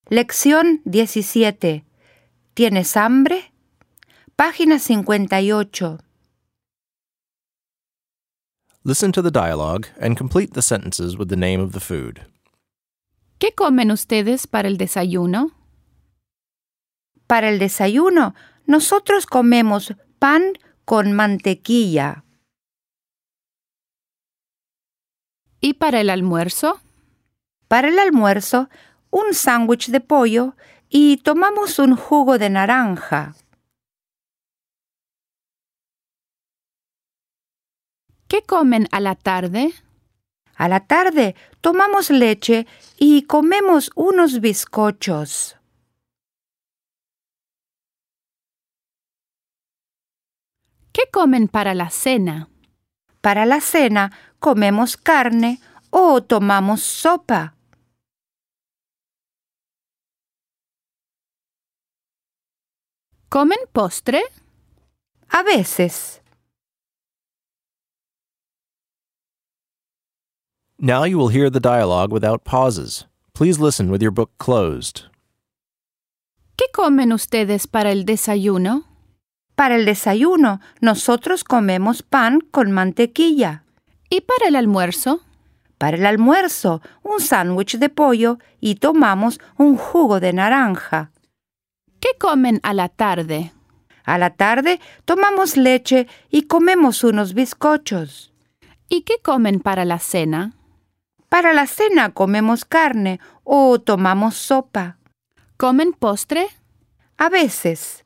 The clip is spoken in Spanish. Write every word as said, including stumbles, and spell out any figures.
Lección diecisiete. ¿Tienes hambre? Página cincuenta y ocho. Listen to the dialogue and complete the sentences with the name of the food. ¿Qué comen ustedes para el desayuno? Para el desayuno, nosotros comemos pan con mantequilla. ¿Y para el almuerzo? Para el almuerzo, un sándwich de pollo y tomamos un jugo de naranja. ¿Qué comen a la tarde? A la tarde, tomamos leche y comemos unos bizcochos. ¿Qué comen para la cena? Para la cena, comemos carne o tomamos sopa. ¿Comen postre? A veces. Now you will hear the dialogue without pauses. Please listen with your book closed. ¿Qué comen ustedes para el desayuno? Para el desayuno, nosotros comemos pan con mantequilla. ¿Y para el almuerzo? Para el almuerzo, un sándwich de pollo y tomamos un jugo de naranja. ¿Qué comen a la tarde? A la tarde, tomamos leche y comemos unos bizcochos. ¿Y qué comen para la cena? Para la cena comemos carne o tomamos sopa. ¿Comen postre? A veces.